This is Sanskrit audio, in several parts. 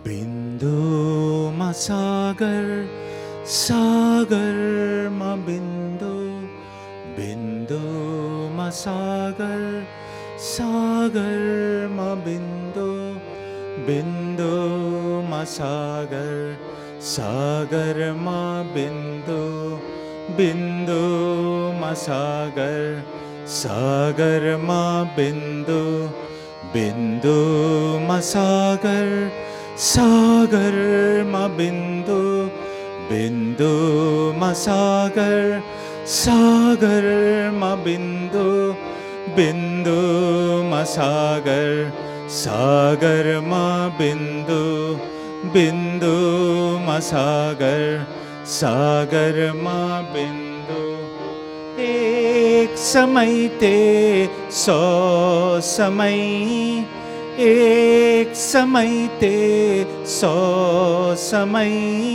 बिंदु मा सागर, सागर मा बिंदु, बिंदु मा सागर, सागर मा बिंदु, बिंदु मा सागर, सागर मा बिंदु, बिंदु मा सागर, सागर मा बिंदु, बिंदु मा सागर, सागर मा बिंदु, बिंदु मा सागर, सागर मा बिंदु, बिंदु मा सागर, सागर मा बिंदु, बिंदु मा सागर, सागर मा बिंदु। एक समय ते 100 समय, एक समय ते 100 समय,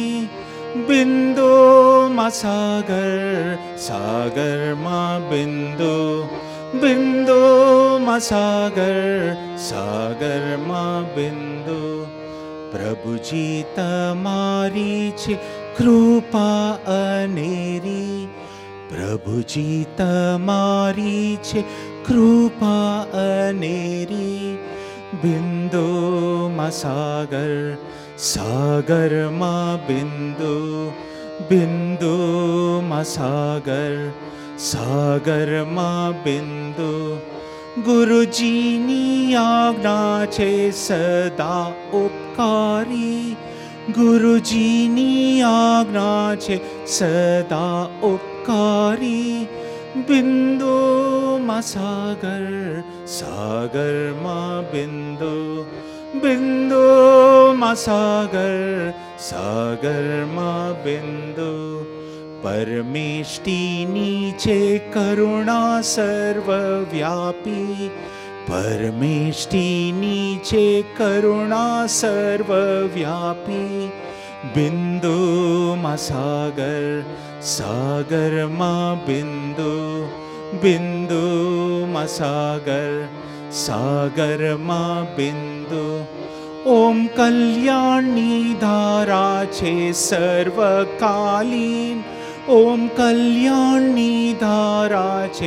बिंदु मा सागर, सागर मा बिंदु, बिंदु मा सागर, सागर मा बिंदु। प्रभु जी तमारी छे कृपा अनेरी, प्रभु जी तमारी छे कृपा अनेरी, बिंदु मा सागर, सागर मा बिंदु, बिंदु मा सागर, सागर मा बिंदु। गुरुजी नी आज्ञा छे सदा उपकारी, गुरुजी नी आज्ञा छे सदा उपकारी, बिंदु मा सागर, सागर मा बिंदु, बिंदु मा सागर, सागर मा बिंदु। परमेष्टि नीचे करुणा सर्वव्यापी, परमेष्टि नीचे करुणा सर्वव्यापी, बिंदु मा सागर, सागर मा बिंदु, बिंदु मा सागर, सागर मा बिंदु। ओम कल्याण धारा छे सर्वकालीन, ओम कल्याण धारा छे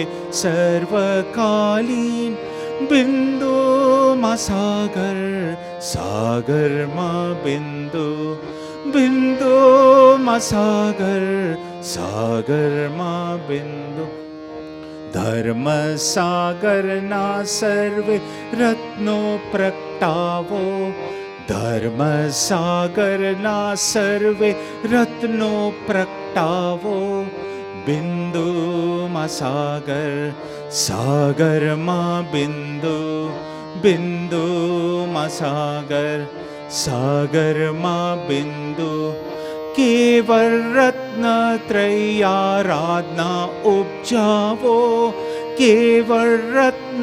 सर्वकालीन, बिंदु मा सागर, सागर मा बिंदु, बिंदु मा सागर, सागर मा बिंदु। धर्म सागर ना सर्वे रत्नो प्रगटावो, धर्म सागर ना सर्वे रत्नो प्रगटावो, बिंदु मा सागर, सागर मा बिंदु, बिंदु मा सागर, सागर मा बिंदु। केवल रत्न त्रयाराधना उपजावो, केवल रत्न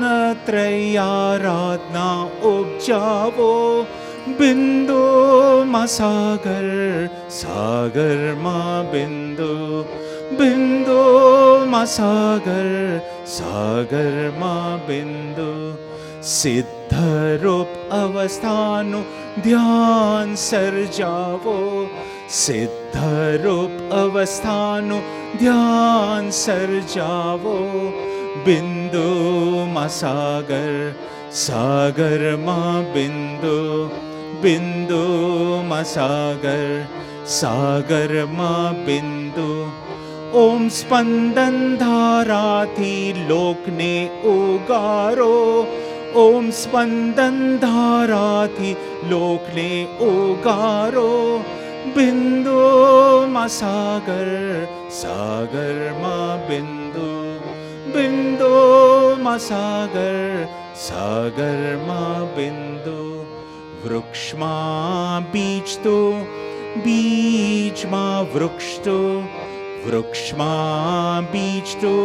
त्रयाराधना उपजावो, बिंदु मा सागर, सागर मा बिंदु, बिंदु मा सागर, सागर मा बिंदु। सिद्ध रूप अवस्थानु ध्यान सर्जावो, सिद्ध रूप अवस्थानु ध्यान सर्जावो, बिंदु मा सागर, सागर मा बिंदु, बिंदु मा सागर, सागर मा बिंदु। ओम स्पंदन धारा थी लोक ने उगारो, ओम स्पंदन धारा थी लोक ने उगारो, बिंदु मा सागर, सागर मा बिंदु, बिंदु मा सागर, सागर मा बिंदु। वृक्ष मा बीज तो, बीज मा वृक्ष तो, वृक्ष मा बीज तो,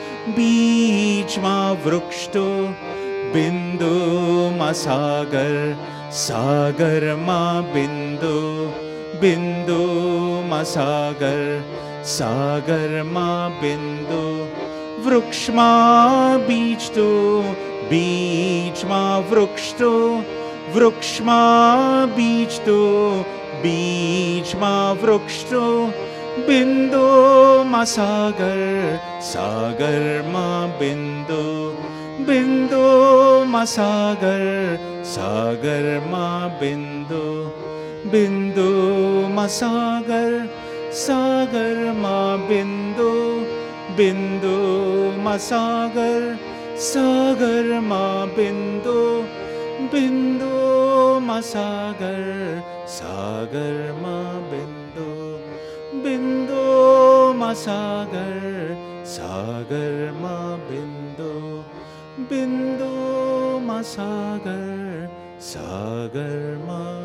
बीज मा वृक्ष तो, बिंदु मा सागर, सागर मा बिंदु, बिंदु मा सागर, सागर मा बिंदु। वृक्ष मा बीज तो, बीज मा वृक्ष तो, વૃક્ષમાં બીજ તો બીજમાં વૃક્ષ તો બિંદુમાં સાગર સાગરમાં બિંદુ બિંદુમાં સાગર સાગરમાં બિંદુ બિંદુમાં સાગર સાગરમાં બિંદુ બિંદુમાં સાગર સાગરમાં બિંદુ બિંદુમાં સાગર સાગરમાં બિંદુ બિંદુમાં સાગર સાગરમાં બિંદુ બિંદુમાં સાગર સાગરમાં